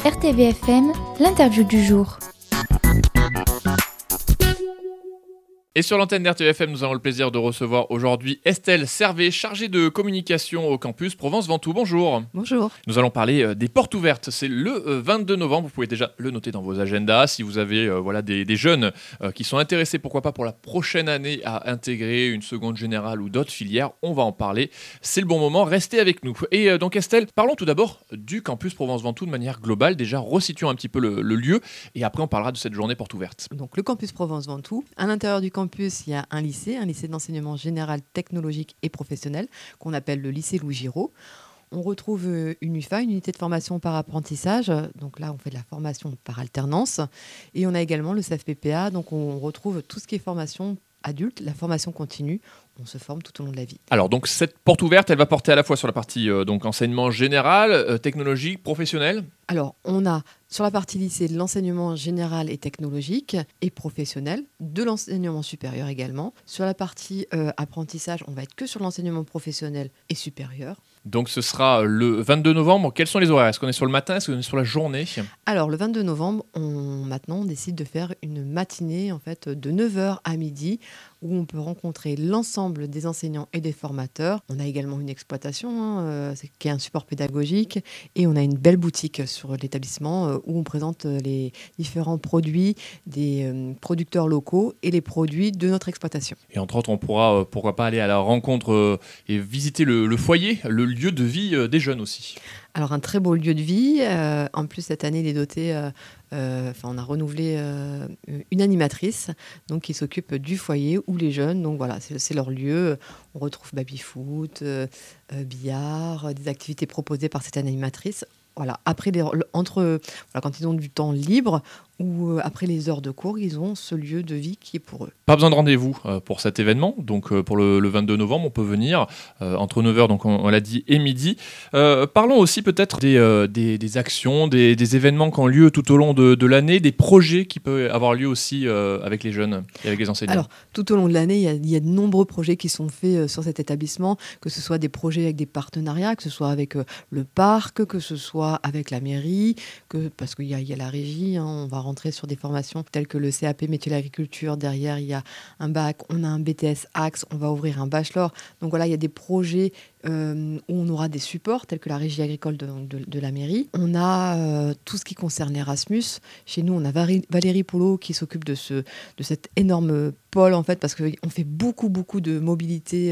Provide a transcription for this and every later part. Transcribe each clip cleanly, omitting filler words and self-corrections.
RTVFM, l'interview du jour. Et sur l'antenne d'RTVFM, nous avons le plaisir de recevoir aujourd'hui Estelle Servet, chargée de communication au campus Provence-Ventoux. Bonjour. Bonjour. Nous allons parler des portes ouvertes. C'est le 22 novembre. Vous pouvez déjà le noter dans vos agendas. Si vous avez des jeunes qui sont intéressés, pourquoi pas pour la prochaine année, à intégrer une seconde générale ou d'autres filières, on va en parler. C'est le bon moment. Restez avec nous. Et donc Estelle, parlons tout d'abord du campus Provence-Ventoux de manière globale. Déjà, resituons un petit peu le lieu et après on parlera de cette journée porte ouverte. Donc le campus Provence-Ventoux. À l'intérieur du campus, il y a un lycée d'enseignement général, technologique et professionnel qu'on appelle le lycée Louis Giraud. On retrouve une UFA, une unité de formation par apprentissage. Donc là, on fait de la formation par alternance. Et on a également le CFPPA. Donc on retrouve tout ce qui est formation adulte, la formation continue. On se forme tout au long de la vie. Alors donc cette porte ouverte, elle va porter à la fois sur la partie donc enseignement général, technologique, professionnel. Alors on a sur la partie lycée de l'enseignement général et technologique et professionnel, de l'enseignement supérieur également. Sur la partie apprentissage, on va être que sur l'enseignement professionnel et supérieur. Donc ce sera le 22 novembre. Quels sont les horaires ? Est-ce qu'on est sur le matin ? Est-ce qu'on est sur la journée ? Alors le 22 novembre, on décide de faire une matinée en fait, de 9h à midi où on peut rencontrer l'ensemble des enseignants et des formateurs. On a également une exploitation qui est un support pédagogique et on a une belle boutique sur l'établissement où on présente les différents produits des producteurs locaux et les produits de notre exploitation. Et entre autres, on pourra pourquoi pas aller à la rencontre et visiter le foyer, le lieu de vie des jeunes aussi. Alors un très beau lieu de vie. En plus cette année il est doté, on a renouvelé une animatrice donc, qui s'occupe du foyer où les jeunes, donc voilà, c'est leur lieu. On retrouve baby-foot, billard, des activités proposées par cette animatrice. Voilà, après quand ils ont du temps libre ou après les heures de cours, ils ont ce lieu de vie qui est pour eux. Pas besoin de rendez-vous pour cet événement. Donc pour le 22 novembre, on peut venir entre 9h, donc on l'a dit, et midi. Parlons aussi peut-être des actions, des événements qui ont lieu tout au long de l'année, des projets qui peuvent avoir lieu aussi avec les jeunes et avec les enseignants. Alors, tout au long de l'année, il y a de nombreux projets qui sont faits sur cet établissement, que ce soit des projets avec des partenariats, que ce soit avec le parc, que ce soit avec la mairie, parce qu'il y a la régie, on va rentrer sur des formations telles que le CAP métier de l'agriculture. Derrière, il y a un bac, on a un BTS Axe, on va ouvrir un bachelor. Donc voilà, il y a des projets où on aura des supports tels que la régie agricole de la mairie. On a tout ce qui concerne l'Erasmus. Chez nous, on a Valérie Polo qui s'occupe de cet énorme pôle, en fait, parce qu'on fait beaucoup de mobilité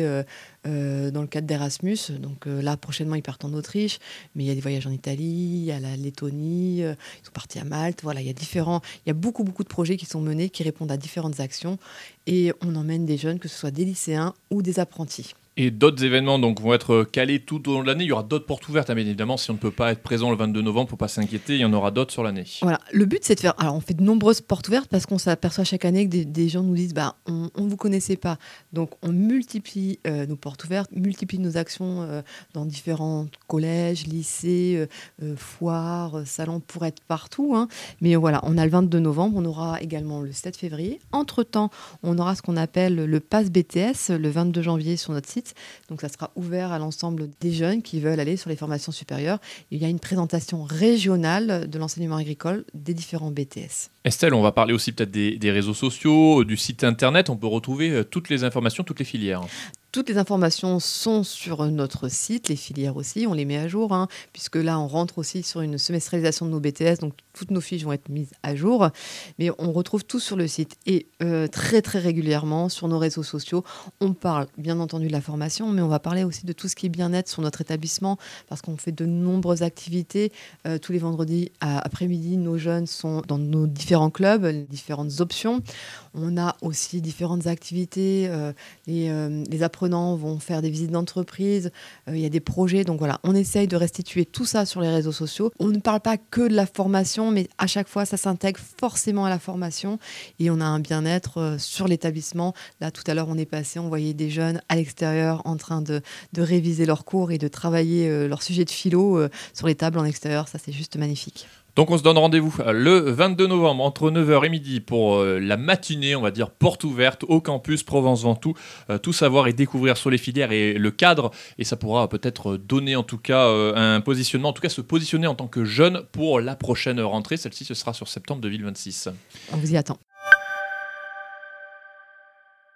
dans le cadre d'Erasmus. Donc là, prochainement, ils partent en Autriche, mais il y a des voyages en Italie, il y a la Lettonie, ils sont partis à Malte. Voilà, il y a beaucoup de projets qui sont menés, qui répondent à différentes actions. Et on emmène des jeunes, que ce soit des lycéens ou des apprentis. Et d'autres événements donc, vont être calés tout au long de l'année. Il y aura d'autres portes ouvertes, bien évidemment. Si on ne peut pas être présent le 22 novembre, il ne faut pas s'inquiéter. Il y en aura d'autres sur l'année. Voilà. Le but, c'est de faire... Alors, on fait de nombreuses portes ouvertes parce qu'on s'aperçoit chaque année que des gens nous disent on ne vous connaissait pas. Donc, on multiplie nos portes ouvertes, multiplie nos actions dans différents collèges, lycées, foires, salons pour être partout. Mais voilà, on a le 22 novembre. On aura également le 7 février. Entre-temps, on aura ce qu'on appelle le Pass BTS le 22 janvier sur notre site. Donc ça sera ouvert à l'ensemble des jeunes qui veulent aller sur les formations supérieures. Il y a une présentation régionale de l'enseignement agricole des différents BTS. Estelle, on va parler aussi peut-être des réseaux sociaux, du site internet. On peut retrouver toutes les informations, toutes les filières. Toutes les informations sont sur notre site, les filières aussi, on les met à jour, puisque là, on rentre aussi sur une semestrialisation de nos BTS, donc toutes nos fiches vont être mises à jour. Mais on retrouve tout sur le site. Et très, très régulièrement, sur nos réseaux sociaux, on parle bien entendu de la formation, mais on va parler aussi de tout ce qui est bien-être sur notre établissement, parce qu'on fait de nombreuses activités. Tous les vendredis après-midi, nos jeunes sont dans nos différents clubs, différentes options. On a aussi différentes activités. Les apprenants vont faire des visites d'entreprise. Il y a des projets. Donc voilà, on essaye de restituer tout ça sur les réseaux sociaux. On ne parle pas que de la formation, mais à chaque fois, ça s'intègre forcément à la formation. Et on a un bien-être sur l'établissement. Là, tout à l'heure, on est passé, on voyait des jeunes à l'extérieur en train de réviser leurs cours et de travailler leur sujet de philo sur les tables en extérieur. Ça, c'est juste magnifique. Donc on se donne rendez-vous le 22 novembre entre 9h et midi pour la matinée, on va dire porte ouverte au campus Provence-Ventoux. Tout savoir et découvrir sur les filières et le cadre. Et ça pourra peut-être donner en tout cas un positionnement, en tout cas se positionner en tant que jeune pour la prochaine rentrée. Celle-ci, ce sera sur septembre 2026. On vous y attend.